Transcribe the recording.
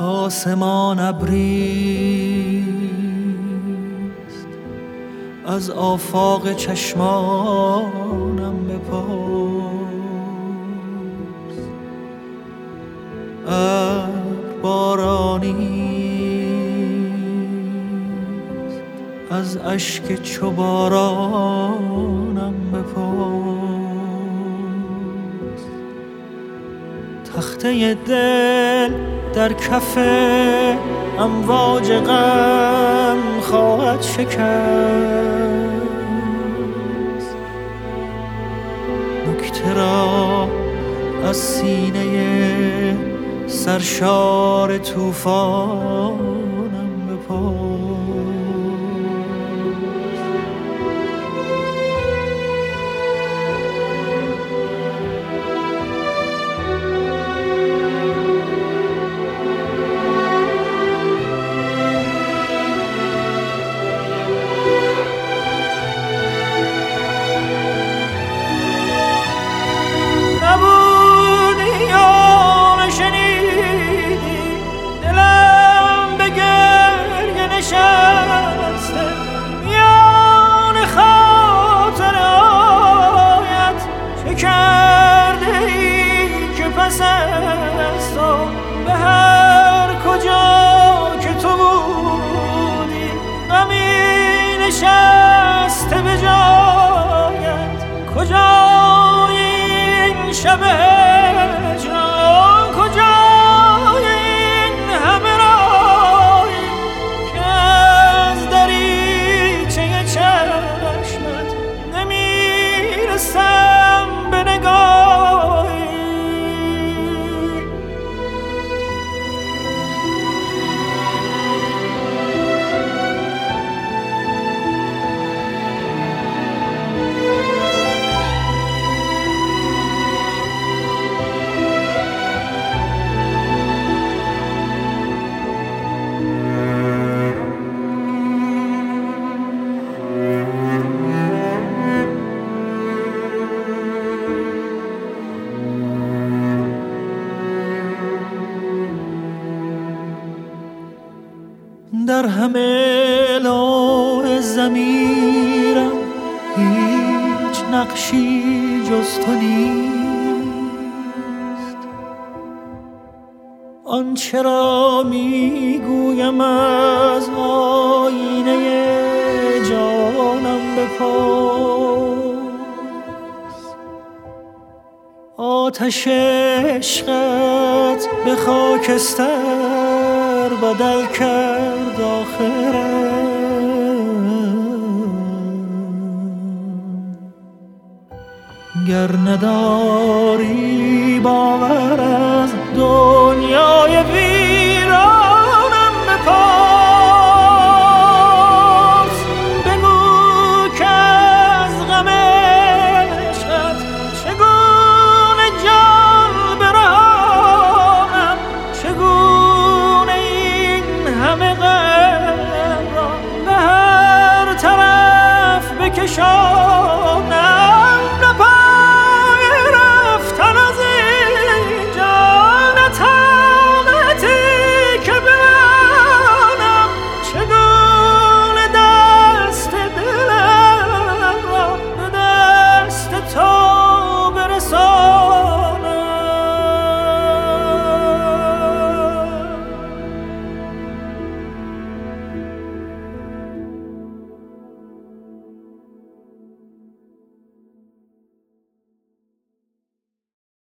آسمان ابریست، از آفاق چشمانم بپرس. ابر بارانیست، از اشک چو بارانم بپرس. تخته دل در کف امواج غم خواهد شکست، نکته را از سینه سرشار طوفانم بپرس. پس از تو به هر کجا که تو بودی غمی نشسته به جایت. کجای این شب هجران، کجای این همه راهی که از دریچه چشمت نمیرسم به نگاهی. در همه لوح ضمیرم هیچ نقشی جز تو نیست. آنچه را میگویم از آینه جانم بپرس. آتش عشقت به خاکستر بدل کرد آخرم. گر نداری